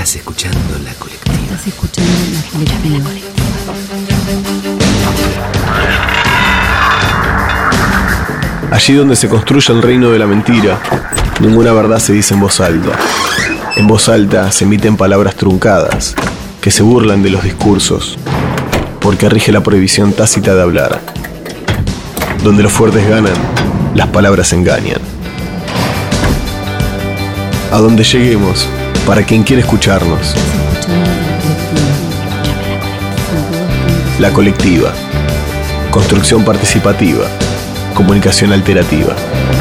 Estás escuchando La Colectiva. Estás escuchando La Colectiva. Allí donde se construye el reino de la mentira, ninguna verdad se dice en voz alta. En voz alta se emiten palabras truncadas, que se burlan de los discursos, porque rige la prohibición tácita de hablar. Donde los fuertes ganan, las palabras engañan. A donde lleguemos, para quien quiera escucharnos. La Colectiva. Construcción participativa. Comunicación alterativa.